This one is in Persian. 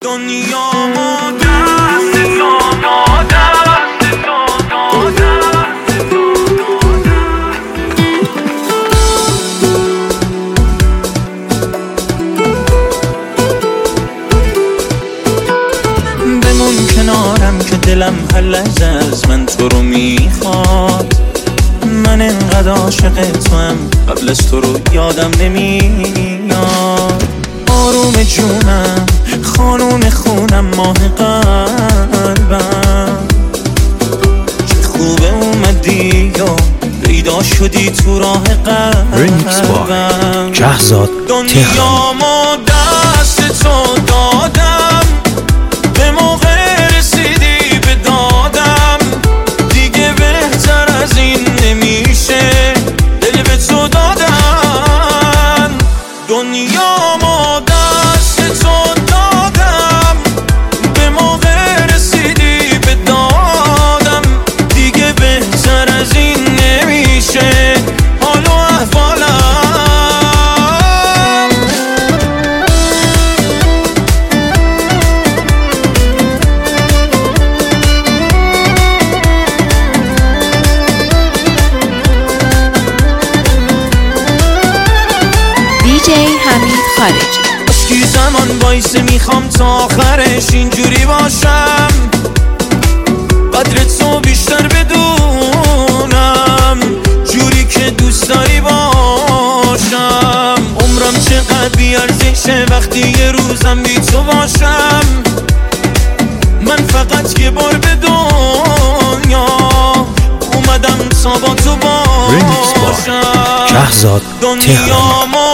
دنیامو دست تو دادم، بمون کنارم که دلم هر لحظه از من تو رو میخواد. من انقدر عاشق توام قبل از تو رو یادم نمیاد. آروم جونم خانوم خونم ماه قلبم، چه خوبه اومدی و پیدا شدی تو راه قلبم. جهزاد دنیامو دست تو دادم، به موقع رسیدی به دادم. دیگه بهتر از این نمیشه، دل به تو دادم. دنیامو دست تو دادم، به موقع رسیدی به دادم. دیگه بهتر از این نمیشه، حال و احوالم. حمید خارجی. اشکی زمان بایسته میخوام تا آخرش اینجوری باشم، قدر تو بیشتر بدونم، جوری که دوست داری باشم. عمرم چقدر بیارزشه وقتی یه روزم بی تو باشم. من فقط یه بار به دنیا اومدم تا با تو باشم. جهزاد دنیامو